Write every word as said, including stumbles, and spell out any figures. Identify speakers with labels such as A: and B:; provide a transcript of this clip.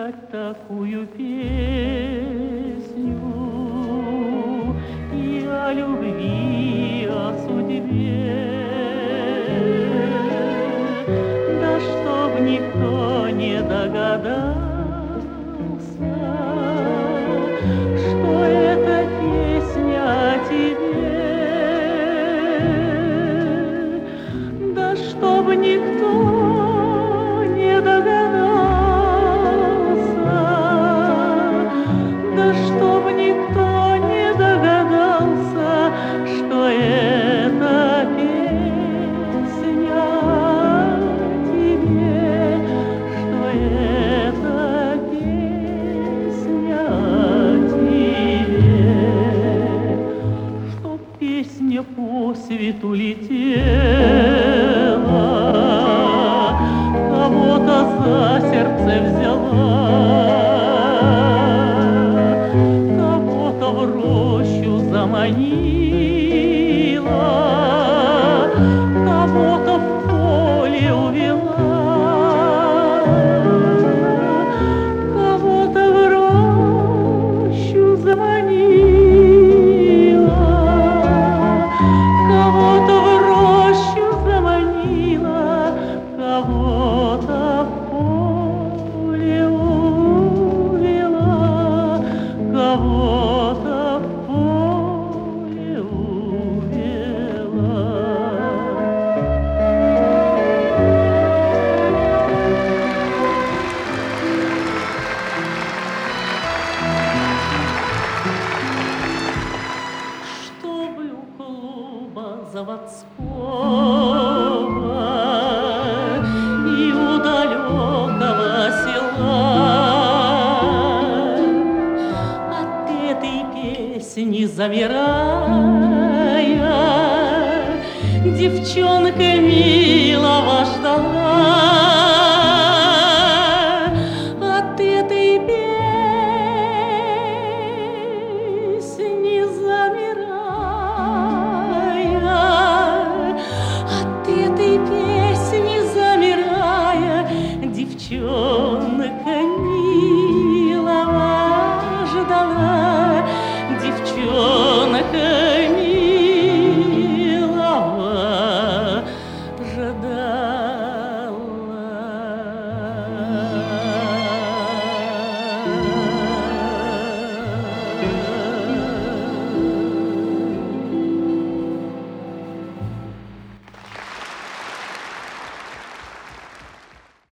A: спеть такую песню и о любви, о судьбе, да чтоб никто не догадался, что эта песня о тебе, да чтоб никто не догадался, да чтоб никто не догадался, что это песня о тебе, что это песня о тебе, чтоб песня по свету летела, кого-то за сердце взяла, кого-то в рощу заманила, кого-то в поле увела, кого-то в рощу заманила, кого-то в рощу заманила, кого-то в поле увела, кого-то в поле увела. Чтоб у клуба заводского и у далекого села от этой песни замирая, девчонка милого ждала. От этой песни замирая, от этой песни замирая, девчонка